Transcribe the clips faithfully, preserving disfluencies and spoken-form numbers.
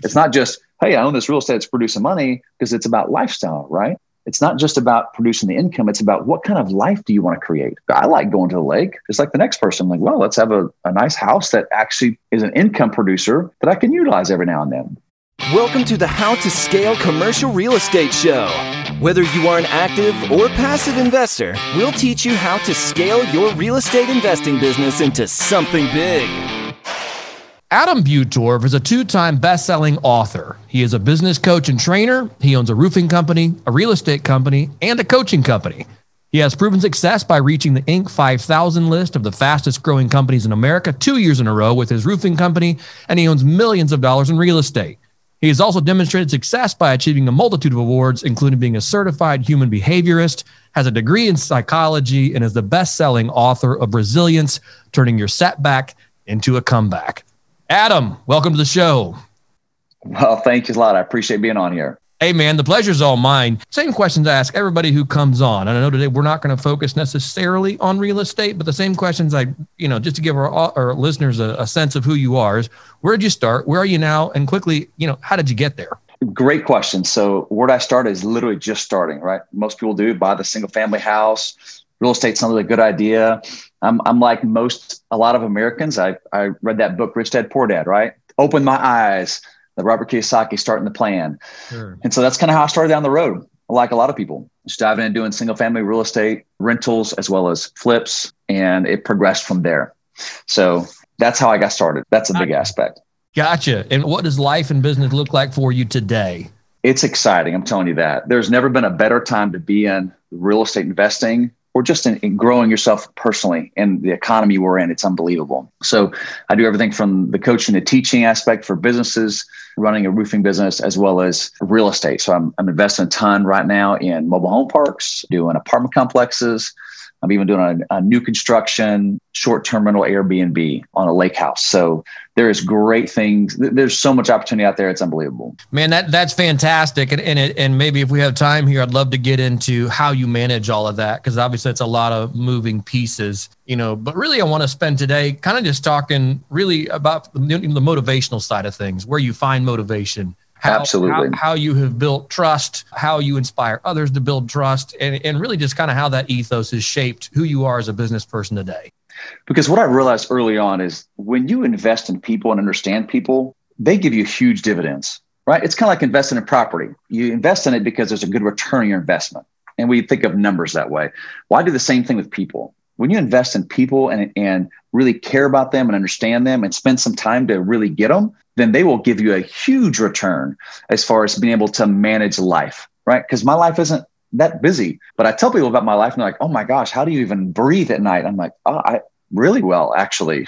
It's not just, hey, I own this real estate that's producing money, because it's about lifestyle, right? It's not just about producing the income. It's about what kind of life do you want to create? I like going to the lake, just like the next person. I'm like, well, let's have a, a nice house that actually is an income producer that I can utilize every now and then. Welcome to the How to Scale Commercial Real Estate Show. Whether you are an active or passive investor, we'll teach you how to scale your real estate investing business into something big. Adam Butorf is a two-time best-selling author. He is a business coach and trainer. He owns a roofing company, a real estate company, and a coaching company. He has proven success by reaching the Inc five thousand list of the fastest-growing companies in America two years in a row with his roofing company, and he owns millions of dollars in real estate. He has also demonstrated success by achieving a multitude of awards, including being a certified human behaviorist, has a degree in psychology, and is the best-selling author of Resilience, Turning Your Setback into a Comeback. Adam, welcome to the show. Well, thank you a lot. I appreciate being on here. Hey, man, the pleasure's all mine. Same questions I ask everybody who comes on. And I know today we're not going to focus necessarily on real estate, but the same questions I, you know, just to give our, our listeners a, a sense of who you are is, where did you start? Where are you now? And quickly, you know, how did you get there? Great question. So where I started is literally just starting, right? Most people do buy the single family house. Real estate's not really a good idea. I'm, I'm like most, a lot of Americans. I, I read that book, Rich Dad, Poor Dad, right? Opened my eyes, the Robert Kiyosaki starting the plan. Sure. And so that's kind of how I started down the road. Like a lot of people, just diving in doing single family real estate, rentals, as well as flips. And it progressed from there. So that's how I got started. That's a big aspect. Gotcha. And what does life and business look like for you today? It's exciting. I'm telling you that. There's never been a better time to be in real estate investing, or just in, in growing yourself personally in the economy we're in. It's unbelievable. So I do everything from the coaching, the teaching aspect for businesses, running a roofing business, as well as real estate. So I'm, I'm investing a ton right now in mobile home parks, doing apartment complexes. I'm even doing a, a new construction, short-term rental Airbnb on a lake house. So there is great things. There's so much opportunity out there. It's unbelievable. Man, that that's fantastic. And and, it, and maybe if we have time here, I'd love to get into how you manage all of that, because obviously it's a lot of moving pieces, you know, but really I want to spend today kind of just talking really about the, the motivational side of things, where you find motivation. How, Absolutely. How, how you have built trust, how you inspire others to build trust, and, and really just kind of how that ethos has shaped who you are as a business person today. Because what I realized early on is when you invest in people and understand people, they give you huge dividends, right? It's kind of like investing in property. You invest in it because there's a good return on your investment. And we think of numbers that way. Well, I do the same thing with people. When you invest in people and, and really care about them and understand them and spend some time to really get them, then they will give you a huge return as far as being able to manage life, right? Because my life isn't that busy, but I tell people about my life and they're like, oh my gosh, how do you even breathe at night? I'm like, oh, I really well, actually,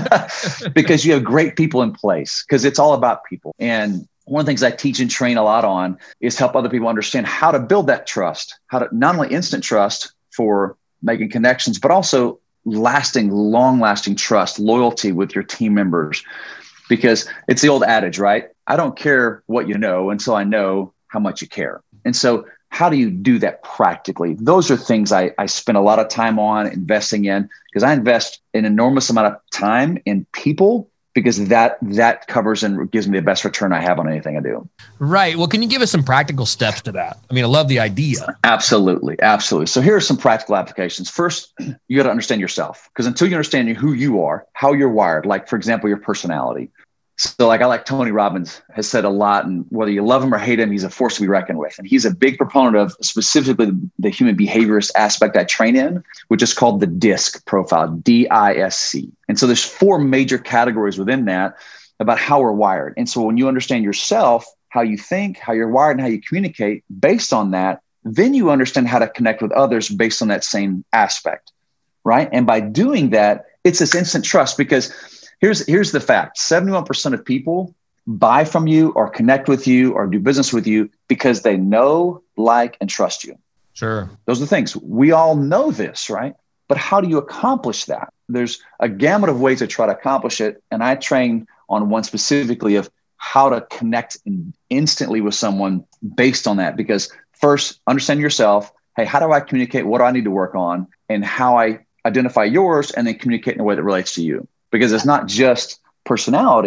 because you have great people in place, because it's all about people. And one of the things I teach and train a lot on is help other people understand how to build that trust, how to not only instant trust for making connections, but also lasting, long lasting trust, loyalty with your team members. Because it's the old adage, right? I don't care what you know until I know how much you care. And so how do you do that practically? Those are things I, I spend a lot of time on investing in, because I invest an enormous amount of time in people, because that that covers and gives me the best return I have on anything I do. Right. Well, can you give us some practical steps to that? I mean, I love the idea. Absolutely. Absolutely. So here are some practical applications. First, you got to understand yourself, because until you understand who you are, how you're wired, like, for example, your personality. So like I like Tony Robbins has said a lot, and whether you love him or hate him, he's a force to be reckoned with. And he's a big proponent of specifically the human behaviorist aspect I train in, which is called the DISC profile, D I S C. And so there's four major categories within that about how we're wired. And so when you understand yourself, how you think, how you're wired, and how you communicate based on that, then you understand how to connect with others based on that same aspect, right? And by doing that, it's this instant trust, because Here's, here's the fact. seventy-one percent of people buy from you or connect with you or do business with you because they know, like, and trust you. Sure. Those are the things. We all know this, right? But how do you accomplish that? There's a gamut of ways to try to accomplish it. And I train on one specifically of how to connect in instantly with someone based on that. Because first, understand yourself. Hey, how do I communicate? What do I need to work on? And how I identify yours, and then communicate in a way that relates to you. Because it's not just personality,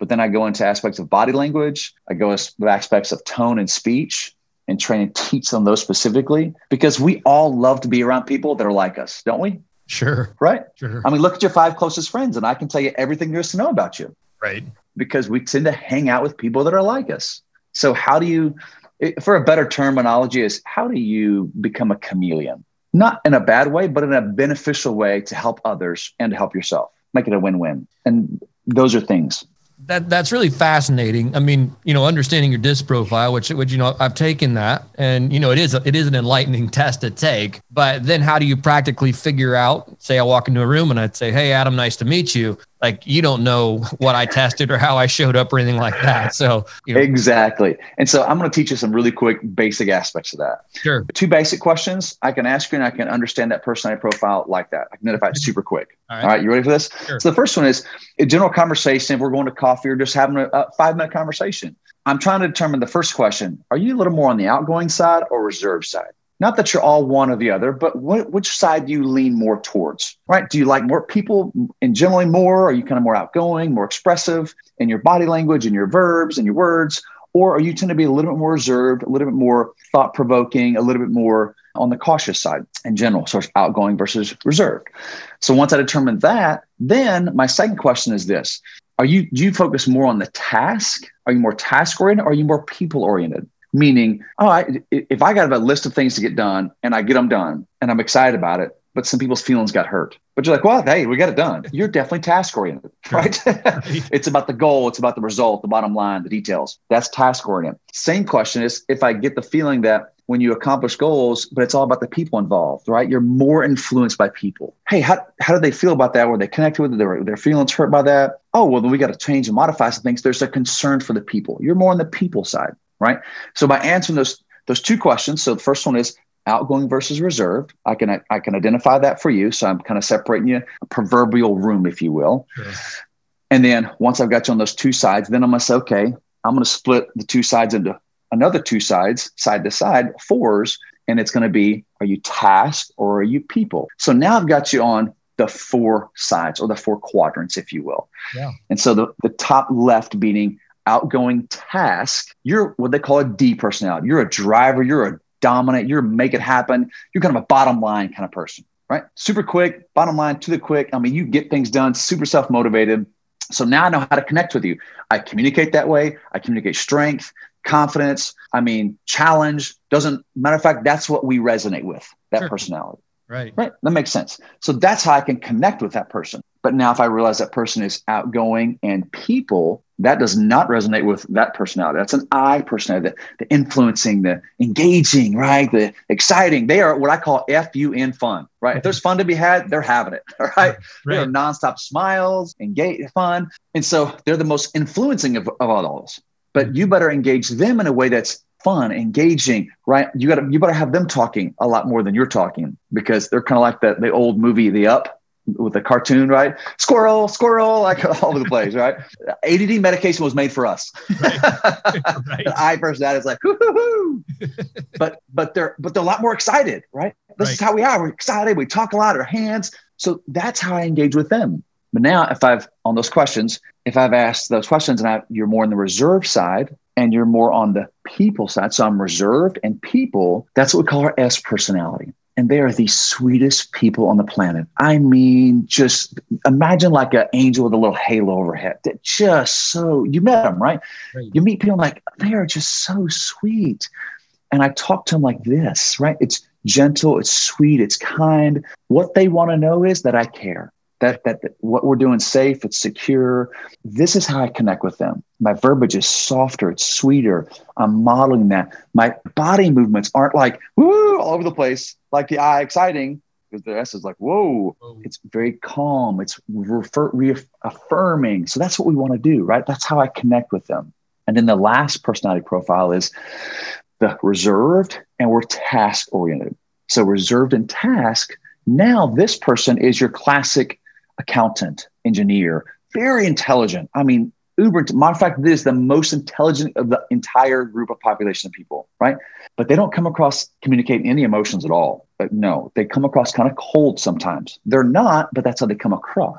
But then I go into aspects of body language. I go into aspects of tone and speech and train and teach them those specifically, because we all love to be around people that are like us, don't we? Sure. Right? Sure. I mean, look at your five closest friends and I can tell you everything there is to know about you. Right. Because we tend to hang out with people that are like us. So how do you, for a better terminology, is how do you become a chameleon? Not in a bad way, but in a beneficial way to help others and to help yourself. Make it a win-win. And those are things. That that's really fascinating. I mean, you know, understanding your DISC profile, which, which, you know, I've taken that, and, you know, it is, a, it is an enlightening test to take, but then how do you practically figure out, say I walk into a room and I'd say, hey, Adam, nice to meet you. Like, you don't know what I tested or how I showed up or anything like that. So, you know. Exactly. And so I'm going to teach you some really quick basic aspects of that. Sure. Two basic questions I can ask you and I can understand that personality profile like that. I can identify it super quick. All right. All right, you ready for this? Sure. So the first one is a general conversation. If we're going to coffee or just having a, a five minute conversation, I'm trying to determine the first question. Are you a little more on the outgoing side or reserved side? Not that you're all one or the other, but what, which side do you lean more towards, right? Do you like more people and generally more? Are you kind of more outgoing, more expressive in your body language and your verbs and your words? Or are you tend to be a little bit more reserved, a little bit more thought-provoking, a little bit more on the cautious side in general? So it's outgoing versus reserved. So once I determine that, then my second question is this. Are you, do you focus more on the task? Are you more task-oriented or are you more people-oriented? Meaning, all right, if I got a list of things to get done and I get them done and I'm excited about it, but some people's feelings got hurt, but you're like, well, hey, we got it done. You're definitely task oriented, right? right. It's about the goal. It's about the result, the bottom line, the details. That's task oriented. Same question is if I get the feeling that when you accomplish goals, but it's all about the people involved, right? You're more influenced by people. Hey, how, how do they feel about that? Were they connected with it? Their, their feelings hurt by that? Oh, well, then we got to change and modify some things. There's a concern for the people. You're more on the people side. Right. So by answering those those two questions, so the first one is outgoing versus reserved. I can I can identify that for you. So I'm kind of separating you a proverbial room, if you will. Sure. And then once I've got you on those two sides, then I'm going to say, okay, I'm going to split the two sides into another two sides, side to side, fours. And it's going to be, are you task or are you people? So now I've got you on the four sides or the four quadrants, if you will. Yeah. And so the, the top left being outgoing task, you're what they call a D personality. You're a driver, you're a dominant, you're make it happen. You're kind of a bottom line kind of person, right? Super quick, bottom line to the quick. I mean, you get things done, super self-motivated. So now I know how to connect with you. I communicate that way. I communicate strength, confidence. I mean, challenge. Doesn't matter of fact, that's what we resonate with, that sure. personality. Right. Right. That makes sense. So that's how I can connect with that person. But now if I realize that person is outgoing and people, that does not resonate with that personality. That's an I personality, the, the influencing, the engaging, right? The exciting. They are what I call F U N fun, right? If there's fun to be had, they're having it. All right. right. They are nonstop smiles, engage, fun. And so they're the most influencing of, of all those. But you better engage them in a way that's fun, engaging, right? You got to, you better have them talking a lot more than you're talking, because they're kind of like the, the old movie, The Up, with the cartoon, right? Squirrel, squirrel, like all over the place, right? A D D medication was made for us. Right. Right. The I personality is like, hoo-hoo-hoo. but, but they're, but they're a lot more excited, right? This right. is how we are. We're excited. We talk a lot, our hands. So that's how I engage with them. But now if I've, on those questions, if I've asked those questions and I, you're more on the reserve side and you're more on the people side, so I'm reserved and people, that's what we call our S personality. And they are the sweetest people on the planet. I mean, just imagine like an angel with a little halo overhead. They're just so, you met them, right? right? You meet people like, they are just so sweet. And I talk to them like this, right? It's gentle, it's sweet, it's kind. What they want to know is that I care. That, that that what we're doing safe, it's secure. This is how I connect with them. My verbiage is softer, it's sweeter. I'm modeling that. My body movements aren't like, woo, all over the place, like the I exciting, because the S is like, whoa. whoa. It's very calm. It's refer, reaffirming. So that's what we want to do, right? That's how I connect with them. And then the last personality profile is the reserved, and we're task-oriented. So reserved and task, now this person is your classic accountant, engineer, very intelligent. I mean, uber, matter of fact, this is the most intelligent of the entire group of population of people, right? But they don't come across communicating any emotions at all. But no, they come across kind of cold sometimes. They're not, but that's how they come across.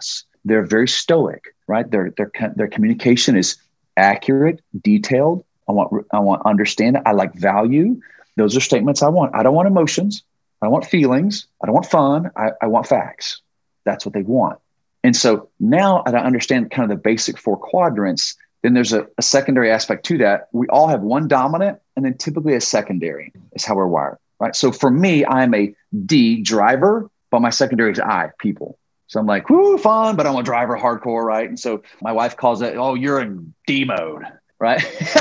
They're very stoic, right? Their their their communication is accurate, detailed. I want I want understand. I like value. Those are statements I want. I don't want emotions. I don't want feelings. I don't want fun. I, I want facts. That's what they want. And so now that I understand kind of the basic four quadrants, then there's a, a secondary aspect to that. We all have one dominant and then typically a secondary is how we're wired, right? So for me, I'm a D, driver, but my secondary is I, people. So I'm like, whoo, fun, but I'm a driver hardcore, right? And so my wife calls it, oh, you're in D mode, right?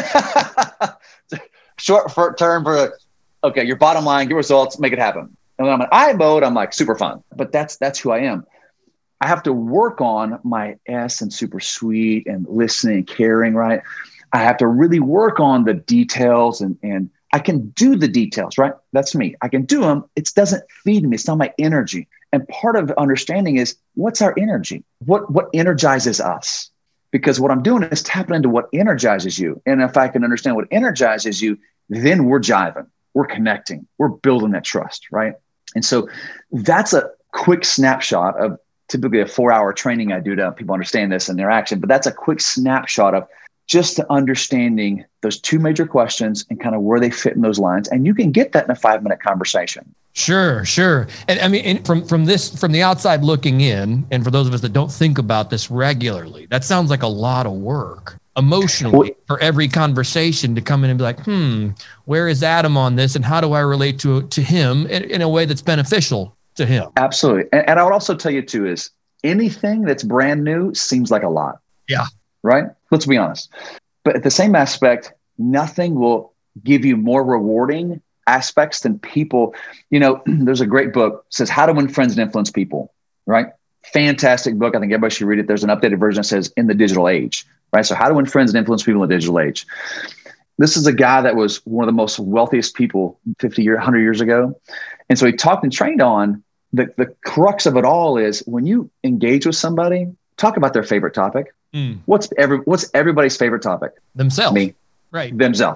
Short for, term for, okay, your bottom line, get results, make it happen. And when I'm in I mode, I'm like super fun, but that's that's who I am. I have to work on my S and super sweet and listening and caring, right? I have to really work on the details and, and I can do the details, right? That's me. I can do them. It doesn't feed me. It's not my energy. And part of understanding is what's our energy? What, what energizes us? Because what I'm doing is tapping into what energizes you. And if I can understand what energizes you, then we're jiving, we're connecting, we're building that trust, right? And so that's a quick snapshot of typically a four hour training I do to help people understand this and their action. But that's a quick snapshot of just understanding those two major questions and kind of where they fit in those lines. And you can get that in a five minute conversation. Sure, sure. And I mean, and from, from this, from the outside looking in, and for those of us that don't think about this regularly, that sounds like a lot of work emotionally well, for every conversation to come in and be like, hmm, where is Adam on this? And how do I relate to, to him in, in a way that's beneficial to him? Absolutely. And, and I would also tell you too, is anything that's brand new seems like a lot. Yeah. Right? Let's be honest. But at the same aspect, nothing will give you more rewarding aspects than people. You know, there's a great book that says How to Win Friends and Influence People, right? Fantastic book. I think everybody should read it. There's an updated version that says In the Digital Age, right? So how to win friends and influence people in the digital age. This is a guy that was one of the most wealthiest people fifty years, one hundred years ago. And so he talked and trained on the, the crux of it all is when you engage with somebody, talk about their favorite topic. Mm. What's every what's everybody's favorite topic? Themselves. Me. Right. Themselves.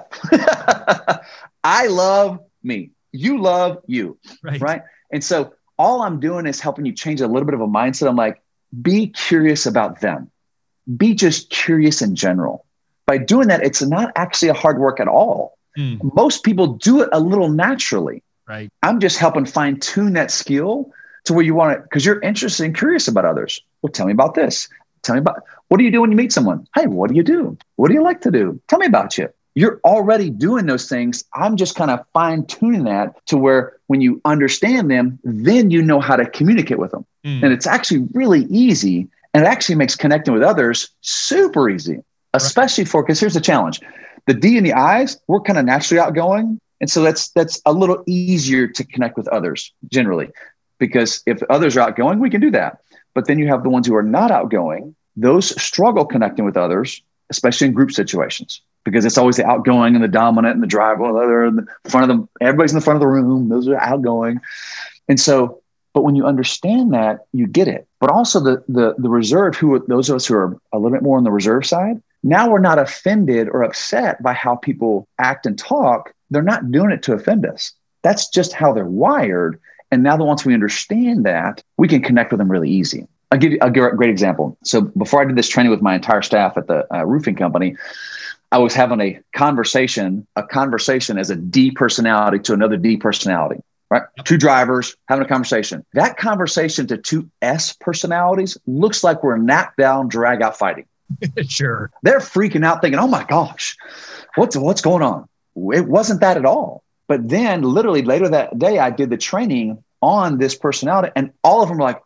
I love me. You love you. Right. Right. And so all I'm doing is helping you change a little bit of a mindset. I'm like, be curious about them. Be just curious in general. By doing that, it's not actually a hard work at all. Mm. Most people do it a little naturally. Right. I'm just helping fine tune that skill to where you want it because you're interested and curious about others. Well, tell me about this. Tell me about, what do you do when you meet someone? Hey, what do you do? What do you like to do? Tell me about you. You're already doing those things. I'm just kind of fine tuning that to where when you understand them, then you know how to communicate with them. Mm. And it's actually really easy. And it actually makes connecting with others super easy, especially for, because here's the challenge. The D and the I's, we're kind of naturally outgoing. And so that's that's a little easier to connect with others generally, because if others are outgoing, we can do that. But then you have the ones who are not outgoing. Those struggle connecting with others, especially in group situations, because it's always the outgoing and the dominant and the driver. Well, they're in the front of them. Everybody's in the front of the room. Those are outgoing. And so, but when you understand that, you get it. But also the the the reserve, who are those of us who are a little bit more on the reserve side, now we're not offended or upset by how people act and talk. They're not doing it to offend us. That's just how they're wired. And now that once we understand that, we can connect with them really easy. I'll give you a great example. So before I did this training with my entire staff at the uh, roofing company, I was having a conversation, a conversation as a D personality to another D personality, right? Yep. Two drivers having a conversation. That conversation to two S personalities looks like we're knocked down, drag out fighting. Sure. They're freaking out thinking, oh my gosh, what's, what's going on? It wasn't that at all. But then literally later that day, I did the training on this personality and all of them were like,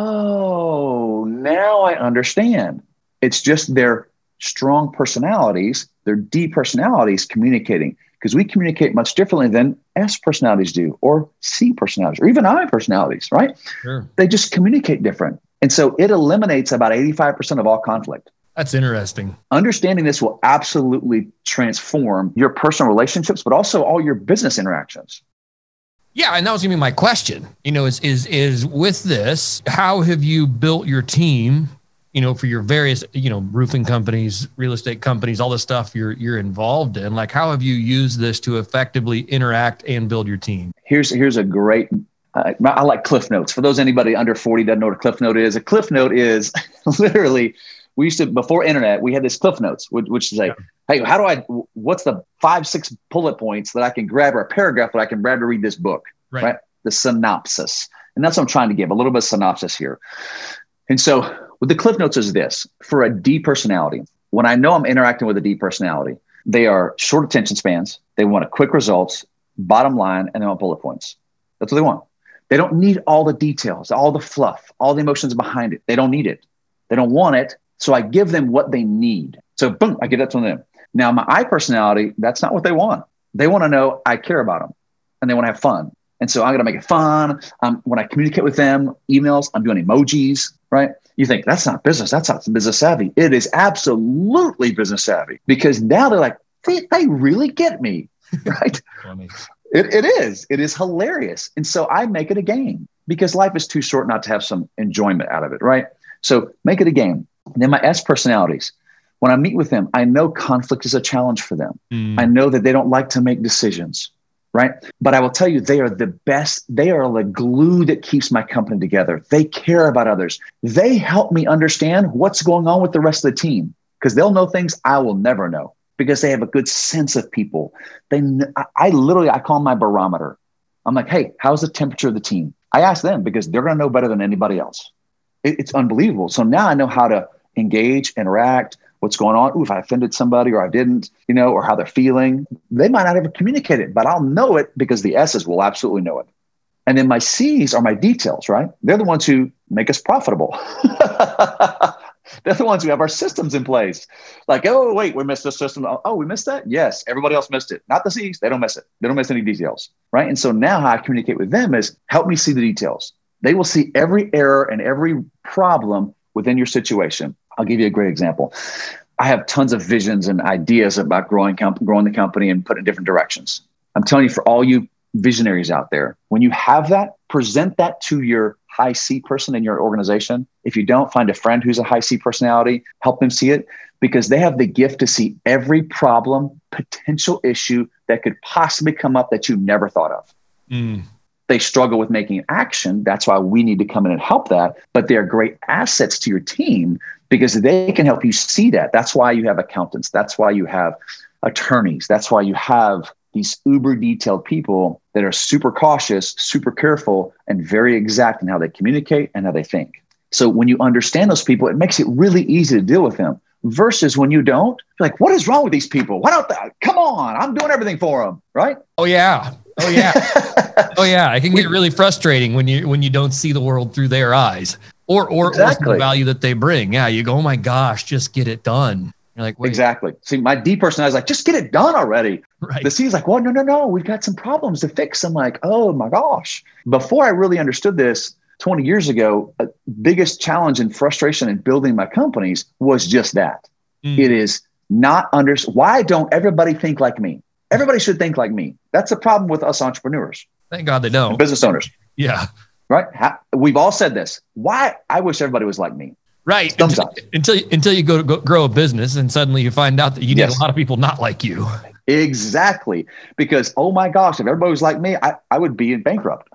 oh, now I understand. It's just their strong personalities, their D personalities communicating, because we communicate much differently than S personalities do, or C personalities, or even I personalities, right? Sure. They just communicate different. And so it eliminates about eighty-five percent of all conflict. That's interesting. Understanding this will absolutely transform your personal relationships, but also all your business interactions. Yeah, and that was going to be my question. You know, is is is with this, how have you built your team, you know, for your various, you know, roofing companies, real estate companies, all the stuff you're you're involved in? Like, how have you used this to effectively interact and build your team? Here's here's a great I, I like Cliff Notes. For those anybody under forty doesn't know what a Cliff Note is, a Cliff Note is literally, we used to, before internet, we had this Cliff Notes, which, which is like, yeah. hey, how do I, what's the five, six bullet points that I can grab, or a paragraph that I can grab to read this book, right? right? The synopsis. And that's what I'm trying to give, a little bit of synopsis here. And so with the Cliff Notes is this: for a D personality, when I know I'm interacting with a D personality, they are short attention spans. They want a quick results, bottom line, and they want bullet points. That's what they want. They don't need all the details, all the fluff, all the emotions behind it. They don't need it. They don't want it. So I give them what they need. So boom, I get that from them. Now, my I personality, that's not what they want. They want to know I care about them, and they want to have fun. And so I'm going to make it fun. Um, when I communicate with them, emails, I'm doing emojis, right? You think that's not business. That's not business savvy. It is absolutely business savvy, because now they're like, they, they really get me, right? It, it is. It is hilarious. And so I make it a game, because life is too short not to have some enjoyment out of it, right? So make it a game. And then my S personalities, when I meet with them, I know conflict is a challenge for them. Mm. I know that they don't like to make decisions, right? But I will tell you, they are the best. They are the glue that keeps my company together. They care about others. They help me understand what's going on with the rest of the team, because they'll know things I will never know, because they have a good sense of people. They, I, I literally, I call my barometer. I'm like, hey, how's the temperature of the team? I ask them, because they're going to know better than anybody else. It, it's unbelievable. So now I know how to engage, interact, what's going on. Ooh, if I offended somebody or I didn't, you know, or how they're feeling. They might not ever communicate it, but I'll know it, because the S's will absolutely know it. And then my C's are my details, right? They're the ones who make us profitable. They're the ones who have our systems in place. Like, oh, wait, we missed this system. Oh, we missed that? Yes, everybody else missed it. Not the C's. They don't miss it. They don't miss any details, right? And so now how I communicate with them is, help me see the details. They will see every error and every problem within your situation. I'll give you a great example. I have tons of visions and ideas about growing comp- growing the company and putting in different directions. I'm telling you, for all you visionaries out there, when you have that, present that to your high C person in your organization. If you don't, find a friend who's a high C personality, help them see it, because they have the gift to see every problem, potential issue that could possibly come up that you never thought of. Mm. They struggle with making action. That's why we need to come in and help that. But they're great assets to your team, because they can help you see that. That's why you have accountants. That's why you have attorneys. That's why you have these uber detailed people that are super cautious, super careful, and very exact in how they communicate and how they think. So when you understand those people, it makes it really easy to deal with them, versus when you don't, you're like, what is wrong with these people? Why don't they? Come on, I'm doing everything for them, right? Oh yeah. Oh yeah. oh yeah. It can get really frustrating when you when you don't see the world through their eyes, or or, exactly. or the value that they bring. Yeah, you go, oh my gosh, just get it done. You're like, wait. Exactly. See, my D personality is like, just get it done already. Right. The C is like, well, no, no, no, we've got some problems to fix. I'm like, oh my gosh. Before I really understood this twenty years ago, uh, biggest challenge and frustration in building my companies was just that. Mm. It is not under. Why don't everybody think like me? Everybody should think like me. That's a problem with us entrepreneurs. Thank God they don't. Business owners. Yeah. Right. We've all said this. Why? I wish everybody was like me. Right. Thumbs until, up. Until, until you go to go, grow a business, and suddenly you find out that you need yes. a lot of people not like you. Exactly. Because, oh my gosh, if everybody was like me, I, I would be in bankrupt.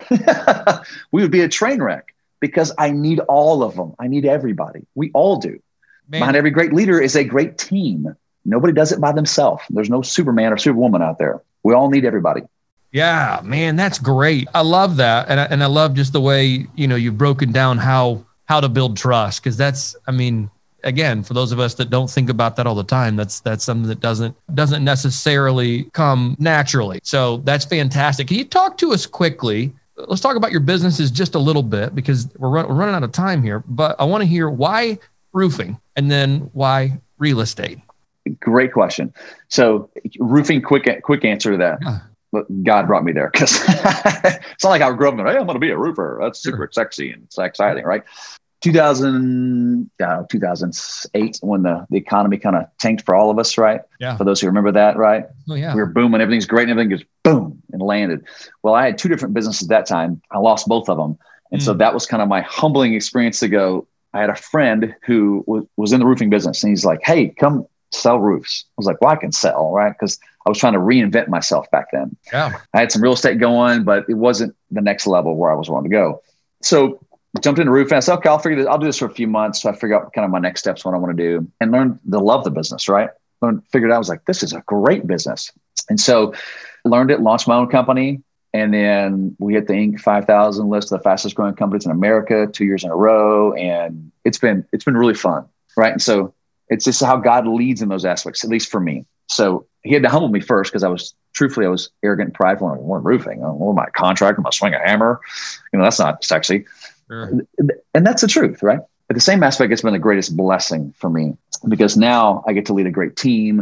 We would be a train wreck, because I need all of them. I need everybody. We all do. Man. Behind every great leader is a great team. Nobody does it by themselves. There's no Superman or Superwoman out there. We all need everybody. Yeah, man, that's great. I love that. And I, and I love just the way, you know, you've broken down how, how to build trust. Cause that's, I mean, again, for those of us that don't think about that all the time, that's, that's something that doesn't, doesn't necessarily come naturally. So that's fantastic. Can you talk to us quickly? Let's talk about your businesses just a little bit, because we're, run, we're running out of time here, but I want to hear why roofing, and then why real estate. Great question. So roofing, quick, quick answer to that. Yeah. But God brought me there, because it's not like I grew up and, hey, I'm going to be a roofer. That's super sure. sexy and it's exciting, right? two thousand, uh, two thousand eight, when the, the economy kind of tanked for all of us, right? Yeah. For those who remember that, right? Oh, yeah. We were booming. Everything's great. And everything goes boom and landed. Well, I had two different businesses at that time. I lost both of them. And mm. so that was kind of my humbling experience to go. I had a friend who w- was in the roofing business, and he's like, hey, come sell roofs. I was like, well, I can sell, right? Because I was trying to reinvent myself back then. Yeah. I had some real estate going, but it wasn't the next level where I was wanting to go. So jumped into roofing. I said, okay, I'll figure this. I'll do this for a few months. So I figure out kind of my next steps, what I want to do, and learn to love the business, right? Learned, figured out, I was like, this is a great business. And so learned it, launched my own company. And then we hit the Inc five thousand list of the fastest growing companies in America two years in a row. And it's been, it's been really fun. Right. And so it's just how God leads in those aspects, at least for me. So he had to humble me first because I was, truthfully, I was arrogant and prideful. Like, we're roofing. What am I, a contractor? Am I swing a hammer? You know, that's not sexy. Sure. And that's the truth, right? At the same aspect, it's been the greatest blessing for me because now I get to lead a great team,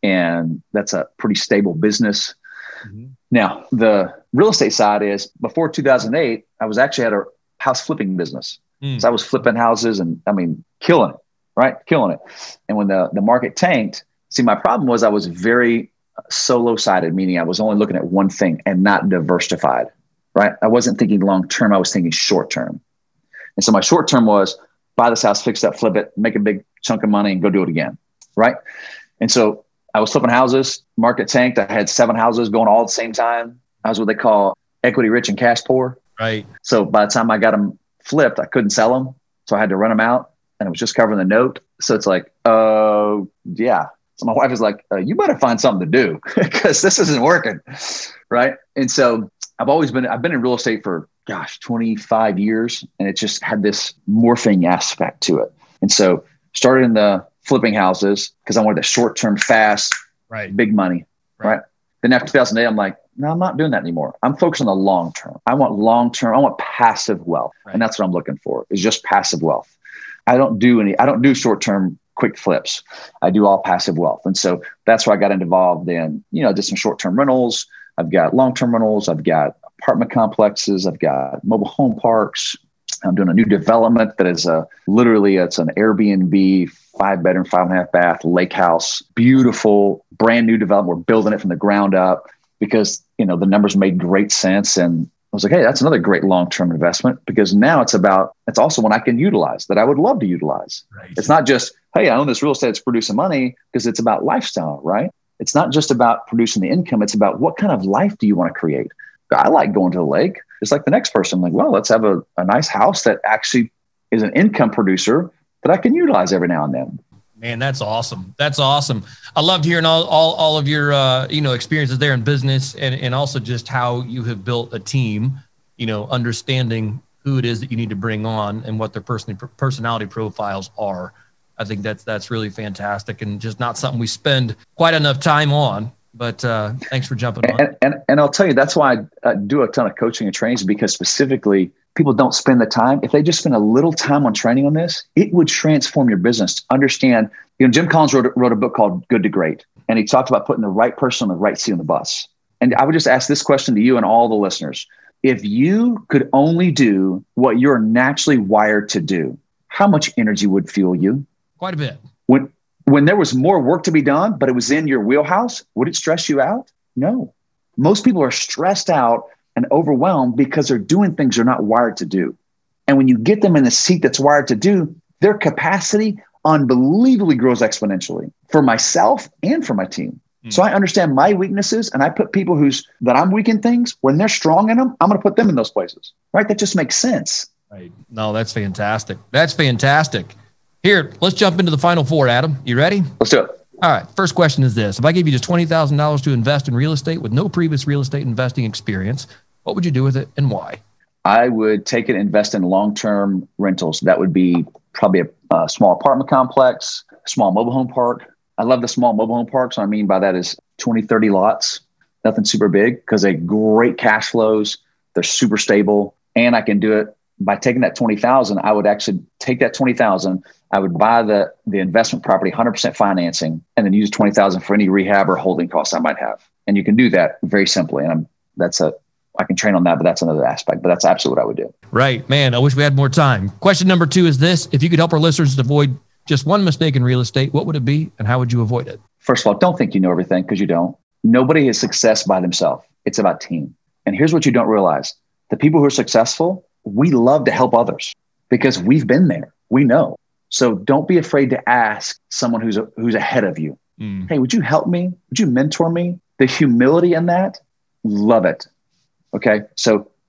and that's a pretty stable business. Mm-hmm. Now, the real estate side is before two thousand eight, I was actually at a house flipping business. Mm. So I was flipping houses and I mean, killing it, right? Killing it. And when the, the market tanked, see, my problem was I was very solo sided, meaning I was only looking at one thing and not diversified, right? I wasn't thinking long term. I was thinking short term. And so my short term was buy this house, fix that, flip it, make a big chunk of money and go do it again, right? And so I was flipping houses, market tanked. I had seven houses going all at the same time. I was what they call equity rich and cash poor. Right. So by the time I got them flipped, I couldn't sell them. So I had to run them out, and it was just covering the note. So it's like, oh, uh, yeah. So my wife was like, uh, you better find something to do because this isn't working. Right. And so I've always been, I've been in real estate for, gosh, twenty-five years. And it just had this morphing aspect to it. And so started in the flipping houses because I wanted the short-term, fast, right, big money. Right. right. Then after two thousand eight, I'm like, no, I'm not doing that anymore. I'm focused on the long term. I want long-term. I want passive wealth. Right. And that's what I'm looking for, is just passive wealth. I don't do any, I don't do short-term quick flips. I do all passive wealth. And so that's where I got involved in, you know, just some short-term rentals. I've got long-term rentals. I've got apartment complexes. I've got mobile home parks. I'm doing a new development that is a literally, it's an Airbnb, five bedroom, five and a half bath, lake house, beautiful, brand new development. We're building it from the ground up because, you know, the numbers made great sense. And I was like, hey, that's another great long-term investment because now it's about, it's also one I can utilize that I would love to utilize. Right. It's not just, hey, I own this real estate that's producing money, because it's about lifestyle, right? It's not just about producing the income. It's about what kind of life do you want to create? I like going to the lake. Just like the next person. I'm like, well, let's have a, a nice house that actually is an income producer that I can utilize every now and then. Man, that's awesome. That's awesome. I loved hearing all, all, all of your, uh, you know, experiences there in business, and, and also just how you have built a team, you know, understanding who it is that you need to bring on and what their personally, personality profiles are. I think that's, that's really fantastic, and just not something we spend quite enough time on. But uh, thanks for jumping on. And, and, and I'll tell you, that's why I uh, do a ton of coaching and trainings, because specifically people don't spend the time. If they just spend a little time on training on this, it would transform your business. Understand, you know, Jim Collins wrote, wrote a book called Good to Great, and he talked about putting the right person on the right seat on the bus. And I would just ask this question to you and all the listeners. If you could only do what you're naturally wired to do, how much energy would fuel you? Quite a bit. When When there was more work to be done, but it was in your wheelhouse, would it stress you out? No. Most people are stressed out and overwhelmed because they're doing things they're not wired to do. And when you get them in the seat that's wired to do, their capacity unbelievably grows exponentially for myself and for my team. Mm. So I understand my weaknesses, and I put people who's that I'm weak in things, when they're strong in them, I'm going to put them in those places, right? That just makes sense. Right. No, that's fantastic. That's fantastic. Here, let's jump into the final four, Adam. You ready? Let's do it. All right. First question is this. If I gave you just twenty thousand dollars to invest in real estate with no previous real estate investing experience, what would you do with it and why? I would take it and invest in long-term rentals. That would be probably a, a small apartment complex, small mobile home park. I love the small mobile home parks. So what I mean by that is twenty, thirty lots, nothing super big, because they great cash flows. They're super stable. And I can do it by taking that twenty thousand. I would actually take that twenty thousand. I would buy the, the investment property, one hundred percent financing, and then use twenty thousand for any rehab or holding costs I might have. And you can do that very simply. And I'm, that's a, I can train on that, but that's another aspect, but that's absolutely what I would do. Right, man. I wish we had more time. Question number two is this. If you could help our listeners avoid just one mistake in real estate, what would it be and how would you avoid it? First of all, don't think you know everything, because you don't. Nobody has success by themselves. It's about team. And here's what you don't realize. The people who are successful, we love to help others because we've been there. We know. So don't be afraid to ask someone who's a, who's ahead of you. Mm. Hey, would you help me? Would you mentor me? The humility in that, love it. Okay. So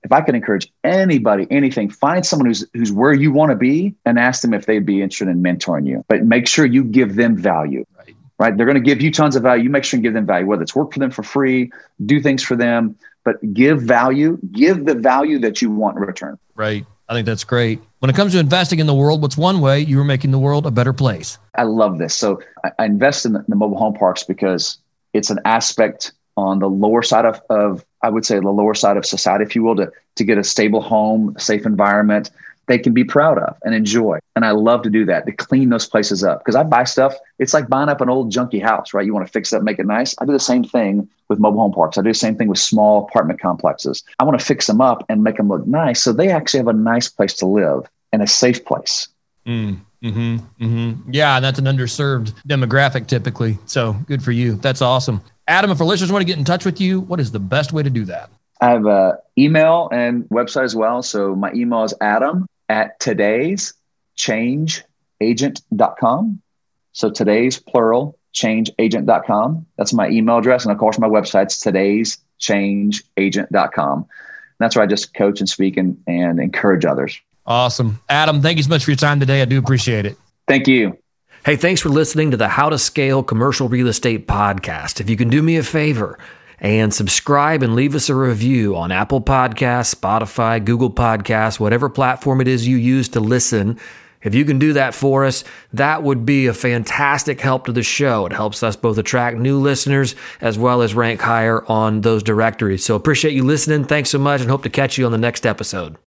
if I could encourage anybody, anything, find someone who's who's where you want to be and ask them if they'd be interested in mentoring you. But make sure you give them value, right? right? They're going to give you tons of value. You make sure you give them value, whether it's work for them for free, do things for them, but give value, give the value that you want in return. Right. I think that's great. When it comes to investing in the world, what's one way you're making the world a better place? I love this. So I, I invest in the, the mobile home parks because it's an aspect on the lower side of, of, I would say the lower side of society, if you will, to, to get a stable home, a safe environment they can be proud of and enjoy. And I love to do that, to clean those places up. Because I buy stuff, it's like buying up an old junky house, right? You want to fix it up, make it nice. I do the same thing with mobile home parks. I do the same thing with small apartment complexes. I want to fix them up and make them look nice so they actually have a nice place to live and a safe place. Mm. Mm-hmm, mm-hmm. Yeah, and that's an underserved demographic typically. So good for you. That's awesome. Adam, if our listeners want to get in touch with you, what is the best way to do that? I have an email and website as well. So my email is adam at today's change agent dot com. So today's plural, change agent dot com. That's my email address. And of course, my website's today's change agent dot com. And that's where I just coach and speak and, and encourage others. Awesome. Adam, thank you so much for your time today. I do appreciate it. Thank you. Hey, thanks for listening to the How to Scale Commercial Real Estate podcast. If you can do me a favor and subscribe and leave us a review on Apple Podcasts, Spotify, Google Podcasts, whatever platform it is you use to listen, if you can do that for us, that would be a fantastic help to the show. It helps us both attract new listeners as well as rank higher on those directories. So appreciate you listening. Thanks so much and hope to catch you on the next episode.